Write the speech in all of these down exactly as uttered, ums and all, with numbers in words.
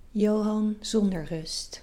Johan zonder rust.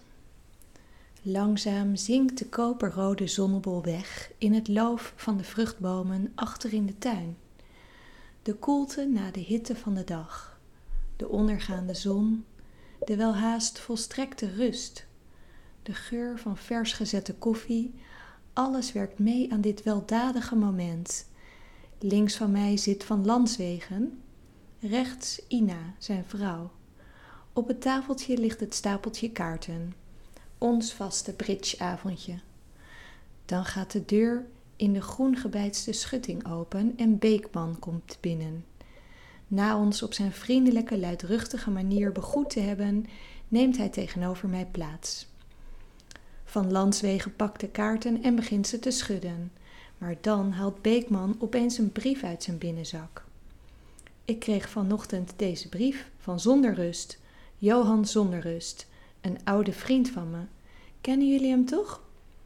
Langzaam zinkt de koperrode zonnebol weg in het loof van de vruchtbomen achter in de tuin. De koelte na de hitte van de dag, de ondergaande zon, de welhaast volstrekte rust, de geur van vers gezette koffie, alles werkt mee aan dit weldadige moment. Links van mij zit Van Lanswegen, rechts Ina, zijn vrouw. Op het tafeltje ligt het stapeltje kaarten, ons vaste bridgeavondje. Dan gaat de deur in de groen gebeitste schutting open en Beekman komt binnen. Na ons op zijn vriendelijke, luidruchtige manier begroet te hebben, neemt hij tegenover mij plaats. Van Lanswegen pakt de kaarten en begint ze te schudden, maar dan haalt Beekman opeens een brief uit zijn binnenzak. Ik kreeg vanochtend deze brief van Zonder Rust, Johan Zonder Rust, een oude vriend van me. Kennen jullie hem toch?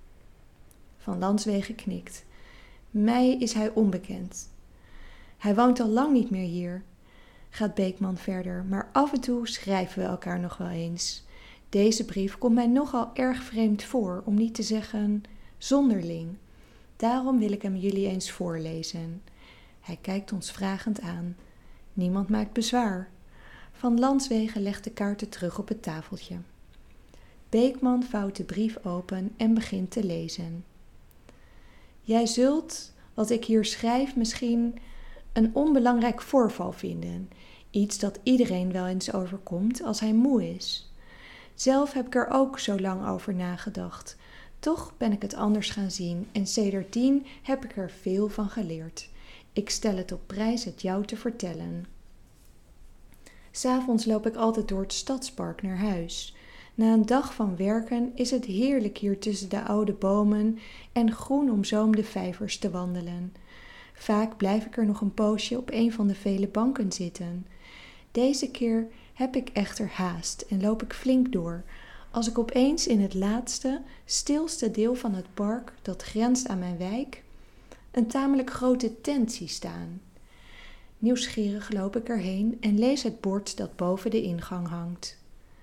Van Lanswegen knikt. Mij is hij onbekend. Hij woont al lang niet meer hier, gaat Beekman verder, maar af en toe schrijven we elkaar nog wel eens. Deze brief komt mij nogal erg vreemd voor, om niet te zeggen zonderling. Daarom wil ik hem jullie eens voorlezen. Hij kijkt ons vragend aan. Niemand maakt bezwaar. Van Lanswegen legt de kaarten terug op het tafeltje. Beekman vouwt de brief open en begint te lezen. Jij zult, wat ik hier schrijf, misschien een onbelangrijk voorval vinden. Iets dat iedereen wel eens overkomt als hij moe is. Zelf heb ik er ook zo lang over nagedacht. Toch ben ik het anders gaan zien en sedertdien heb ik er veel van geleerd. Ik stel het op prijs het jou te vertellen. 'S Avonds loop ik altijd door het stadspark naar huis. Na een dag van werken is het heerlijk hier tussen de oude bomen en groen omzoomde vijvers te wandelen. Vaak blijf ik er nog een poosje op een van de vele banken zitten. Deze keer heb ik echter haast en loop ik flink door, als ik opeens in het laatste, stilste deel van het park dat grenst aan mijn wijk, een tamelijk grote tent zie staan. Nieuwsgierig loop ik erheen en lees het bord dat boven de ingang hangt.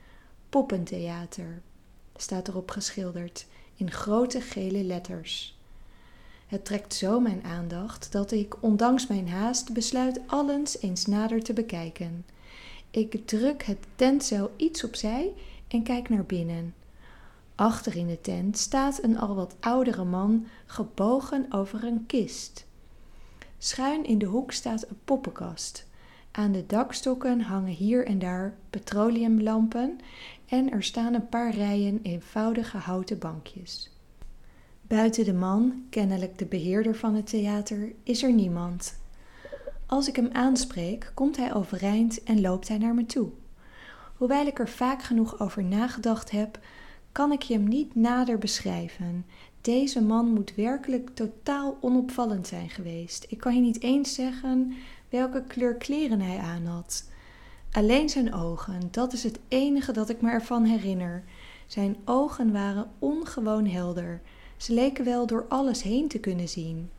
Poppentheater, staat erop geschilderd, in grote gele letters. Het trekt zo mijn aandacht dat ik, ondanks mijn haast, besluit allens eens nader te bekijken. Ik druk het tentzeil iets opzij en kijk naar binnen. Achter in de tent staat een al wat oudere man gebogen over een kist. Schuin in de hoek staat een poppenkast. Aan de dakstokken hangen hier en daar petroleumlampen en er staan een paar rijen eenvoudige houten bankjes. Buiten de man, kennelijk de beheerder van het theater, is er niemand. Als ik hem aanspreek, komt hij overeind en loopt hij naar me toe. Hoewel ik er vaak genoeg over nagedacht heb, kan ik je hem niet nader beschrijven. Deze man moet werkelijk totaal onopvallend zijn geweest. Ik kan je niet eens zeggen welke kleur kleren hij aan had. Alleen zijn ogen, dat is het enige dat ik me ervan herinner. Zijn ogen waren ongewoon helder. Ze leken wel door alles heen te kunnen zien.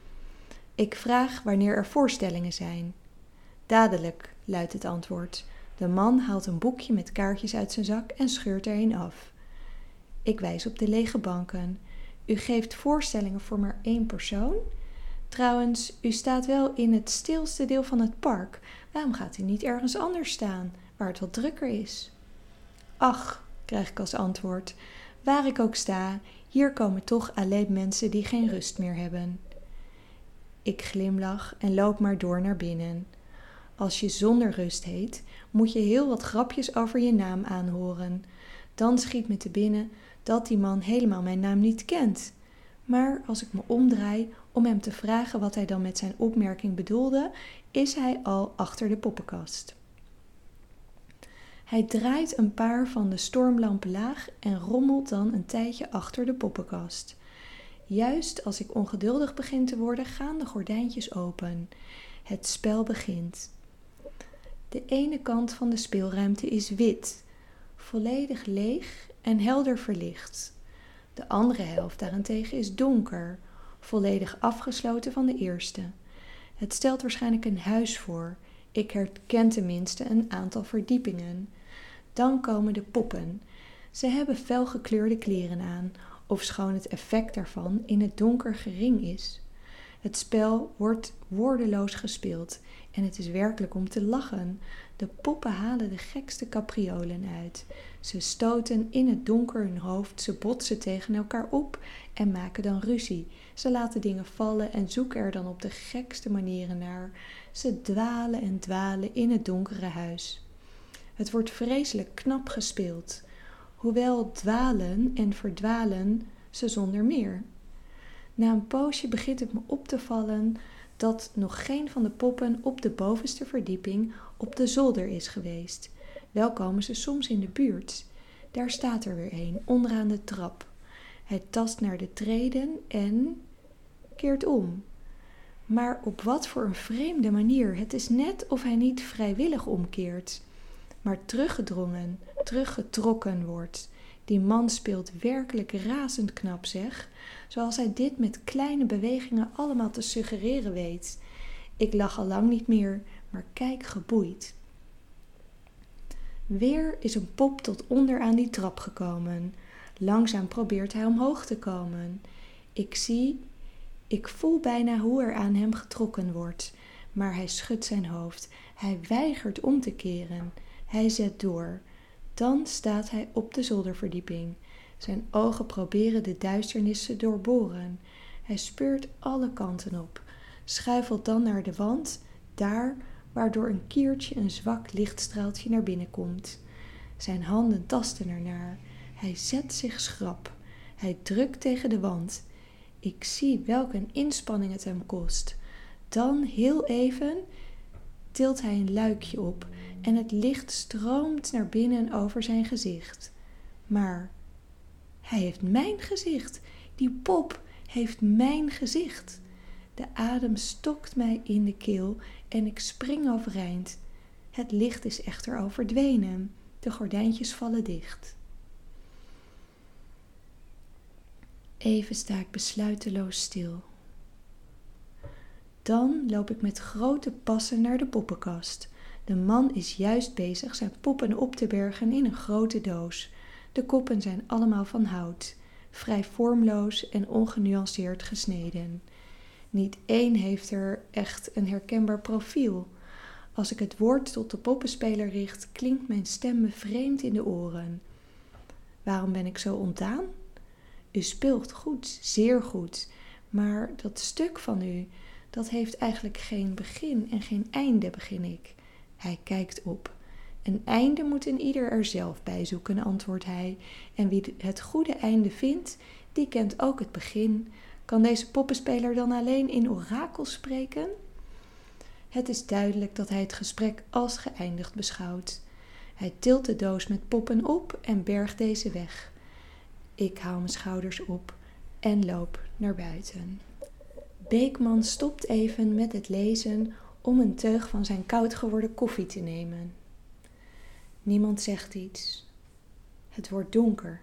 Ik vraag wanneer er voorstellingen zijn. Dadelijk, luidt het antwoord. De man haalt een boekje met kaartjes uit zijn zak en scheurt er een af. Ik wijs op de lege banken. U geeft voorstellingen voor maar één persoon? Trouwens, u staat wel in het stilste deel van het park. Waarom gaat u niet ergens anders staan, waar het wat drukker is? Ach, krijg ik als antwoord, waar ik ook sta, hier komen toch alleen mensen die geen rust meer hebben. Ik glimlach en loop maar door naar binnen. Als je Zonder Rust heet, moet je heel wat grapjes over je naam aanhoren. Dan schiet me te binnen dat die man helemaal mijn naam niet kent. Maar als ik me omdraai om hem te vragen wat hij dan met zijn opmerking bedoelde, is hij al achter de poppenkast. Hij draait een paar van de stormlampen laag en rommelt dan een tijdje achter de poppenkast. Juist als ik ongeduldig begin te worden, gaan de gordijntjes open. Het spel begint. De ene kant van de speelruimte is wit, volledig leeg en helder verlicht. De andere helft daarentegen is donker, volledig afgesloten van de eerste. Het stelt waarschijnlijk een huis voor. Ik herken tenminste een aantal verdiepingen. Dan komen de poppen. Ze hebben felgekleurde kleren aan, ofschoon het effect daarvan in het donker gering is. Het spel wordt woordeloos gespeeld en het is werkelijk om te lachen. De poppen halen de gekste capriolen uit. Ze stoten in het donker hun hoofd, ze botsen tegen elkaar op en maken dan ruzie. Ze laten dingen vallen en zoeken er dan op de gekste manieren naar. Ze dwalen en dwalen in het donkere huis. Het wordt vreselijk knap gespeeld, hoewel dwalen en verdwalen ze zonder meer. Na een poosje begint het me op te vallen dat nog geen van de poppen op de bovenste verdieping op de zolder is geweest. Wel komen ze soms in de buurt. Daar staat er weer een, onderaan de trap. Hij tast naar de treden en keert om. Maar op wat voor een vreemde manier. Het is net of hij niet vrijwillig omkeert, maar teruggedrongen, teruggetrokken wordt. Die man speelt werkelijk razend knap, zeg, zoals hij dit met kleine bewegingen allemaal te suggereren weet. Ik lach al lang niet meer, maar kijk geboeid. Weer is een pop tot onder aan die trap gekomen. Langzaam probeert hij omhoog te komen. Ik zie, ik voel bijna hoe er aan hem getrokken wordt, maar hij schudt zijn hoofd. Hij weigert om te keren. Hij zet door. Dan staat hij op de zolderverdieping. Zijn ogen proberen de duisternis te doorboren. Hij speurt alle kanten op, schuifelt dan naar de wand, daar waar door een kiertje een zwak lichtstraaltje naar binnen komt. Zijn handen tasten ernaar. Hij zet zich schrap. Hij drukt tegen de wand. Ik zie welk een inspanning het hem kost. Dan heel even tilt hij een luikje op en het licht stroomt naar binnen over zijn gezicht. Maar hij heeft mijn gezicht. Die pop heeft mijn gezicht. De adem stokt mij in de keel en ik spring overeind. Het licht is echter al verdwenen. De gordijntjes vallen dicht. Even sta ik besluiteloos stil. Dan loop ik met grote passen naar de poppenkast. De man is juist bezig zijn poppen op te bergen in een grote doos. De koppen zijn allemaal van hout, vrij vormloos en ongenuanceerd gesneden. Niet één heeft er echt een herkenbaar profiel. Als ik het woord tot de poppenspeler richt, klinkt mijn stem me vreemd in de oren. Waarom ben ik zo ontdaan? U speelt goed, zeer goed, maar dat stuk van u, dat heeft eigenlijk geen begin en geen einde, begin ik. Hij kijkt op. Een einde moet een ieder er zelf bij zoeken, antwoordt hij. En wie het goede einde vindt, die kent ook het begin. Kan deze poppenspeler dan alleen in orakels spreken? Het is duidelijk dat hij het gesprek als geëindigd beschouwt. Hij tilt de doos met poppen op en bergt deze weg. Ik haal mijn schouders op en loop naar buiten. Beekman stopt even met het lezen om een teug van zijn koud geworden koffie te nemen. Niemand zegt iets. Het wordt donker.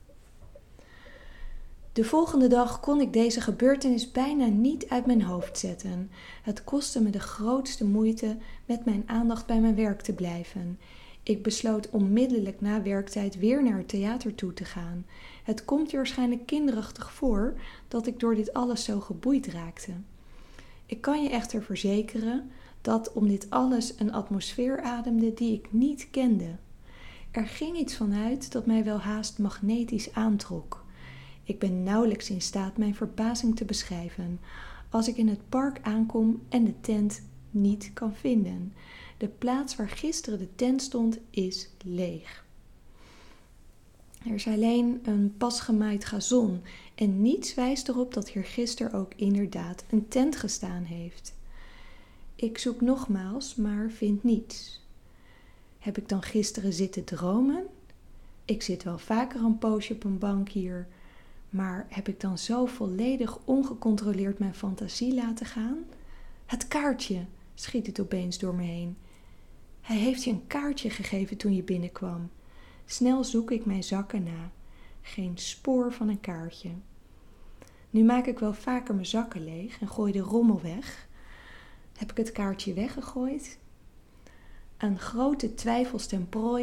De volgende dag kon ik deze gebeurtenis bijna niet uit mijn hoofd zetten. Het kostte me de grootste moeite met mijn aandacht bij mijn werk te blijven. Ik besloot onmiddellijk na werktijd weer naar het theater toe te gaan. Het komt je waarschijnlijk kinderachtig voor dat ik door dit alles zo geboeid raakte. Ik kan je echter verzekeren dat om dit alles een atmosfeer ademde die ik niet kende. Er ging iets vanuit dat mij wel haast magnetisch aantrok. Ik ben nauwelijks in staat mijn verbazing te beschrijven als ik in het park aankom en de tent niet kan vinden. De plaats waar gisteren de tent stond is leeg. Er is alleen een pas gemaaid gazon en niets wijst erop dat hier gisteren ook inderdaad een tent gestaan heeft. Ik zoek nogmaals, maar vind niets. Heb ik dan gisteren zitten dromen? Ik zit wel vaker een poosje op een bank hier, maar heb ik dan zo volledig ongecontroleerd mijn fantasie laten gaan? Het kaartje, schiet het opeens door me heen. Hij heeft je een kaartje gegeven toen je binnenkwam. Snel zoek ik mijn zakken na. Geen spoor van een kaartje. Nu maak ik wel vaker mijn zakken leeg en gooi de rommel weg. Heb ik het kaartje weggegooid? Aan grote twijfels ten prooi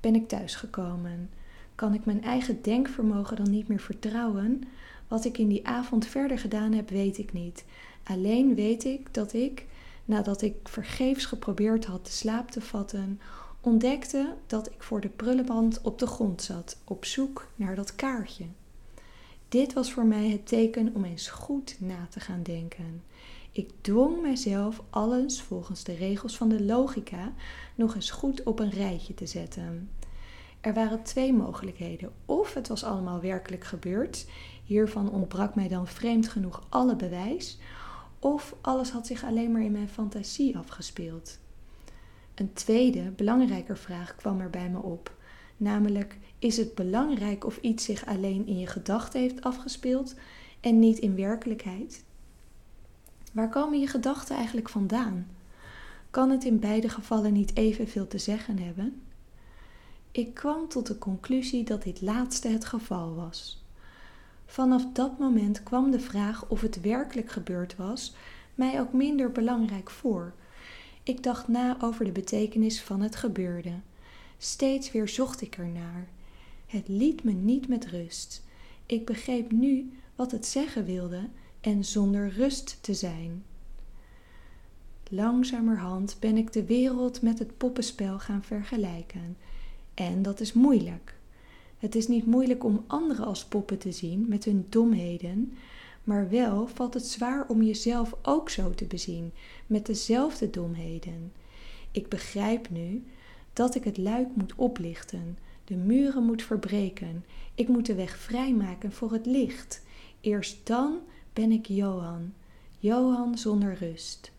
Ben ik thuisgekomen? Kan ik mijn eigen denkvermogen dan niet meer vertrouwen? Wat ik in die avond verder gedaan heb, weet ik niet. Alleen weet ik dat ik, nadat ik vergeefs geprobeerd had de slaap te vatten, ontdekte dat ik voor de prullenmand op de grond zat, op zoek naar dat kaartje. Dit was voor mij het teken om eens goed na te gaan denken. Ik dwong mijzelf alles volgens de regels van de logica nog eens goed op een rijtje te zetten. Er waren twee mogelijkheden. Of het was allemaal werkelijk gebeurd. Hiervan ontbrak mij dan vreemd genoeg alle bewijs. Of alles had zich alleen maar in mijn fantasie afgespeeld. Een tweede, belangrijker vraag kwam er bij me op. Namelijk, is het belangrijk of iets zich alleen in je gedachten heeft afgespeeld en niet in werkelijkheid? Waar komen je gedachten eigenlijk vandaan? Kan het in beide gevallen niet evenveel te zeggen hebben? Ik kwam tot de conclusie dat dit laatste het geval was. Vanaf dat moment kwam de vraag of het werkelijk gebeurd was mij ook minder belangrijk voor. Ik dacht na over de betekenis van het gebeurde. Steeds weer zocht ik ernaar. Het liet me niet met rust. Ik begreep nu wat het zeggen wilde en zonder rust te zijn. Langzamerhand ben ik de wereld met het poppenspel gaan vergelijken. En dat is moeilijk. Het is niet moeilijk om anderen als poppen te zien met hun domheden, maar wel valt het zwaar om jezelf ook zo te bezien, met dezelfde domheden. Ik begrijp nu dat ik het luik moet oplichten, de muren moet verbreken, ik moet de weg vrijmaken voor het licht. Eerst dan ben ik Johan, Johan zonder rust.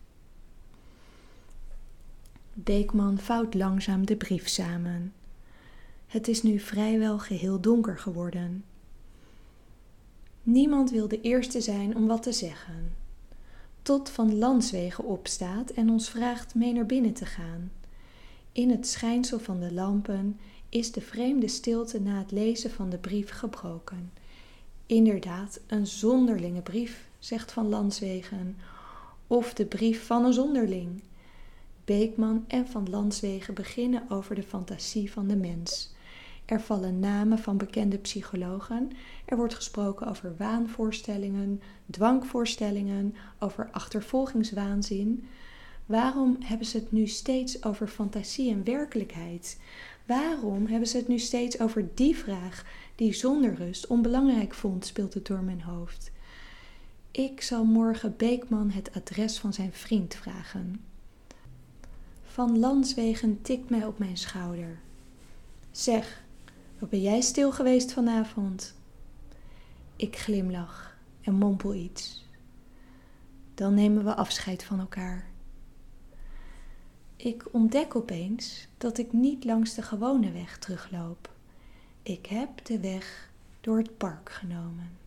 Beekman vouwt langzaam de brief samen. Het is nu vrijwel geheel donker geworden. Niemand wil de eerste zijn om wat te zeggen. Tot Van Lanswegen opstaat en ons vraagt mee naar binnen te gaan. In het schijnsel van de lampen is de vreemde stilte na het lezen van de brief gebroken. Inderdaad, een zonderlinge brief, zegt Van Lanswegen, of de brief van een zonderling. Beekman en Van Lanswegen beginnen over de fantasie van de mens. Er vallen namen van bekende psychologen. Er wordt gesproken over waanvoorstellingen, dwangvoorstellingen, over achtervolgingswaanzin. Waarom hebben ze het nu steeds over fantasie en werkelijkheid? Waarom hebben ze het nu steeds over die vraag die zonder rust onbelangrijk vond, speelt het door mijn hoofd. Ik zal morgen Beekman het adres van zijn vriend vragen. Van Lanswegen tikt mij op mijn schouder. Zeg, wat ben jij stil geweest vanavond? Ik glimlach en mompel iets. Dan nemen we afscheid van elkaar. Ik ontdek opeens dat ik niet langs de gewone weg terugloop. Ik heb de weg door het park genomen.